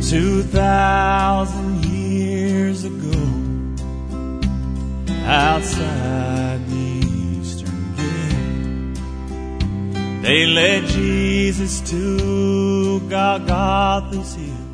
2,000 years ago, outside the eastern gate, they led Jesus to Golgotha's hill,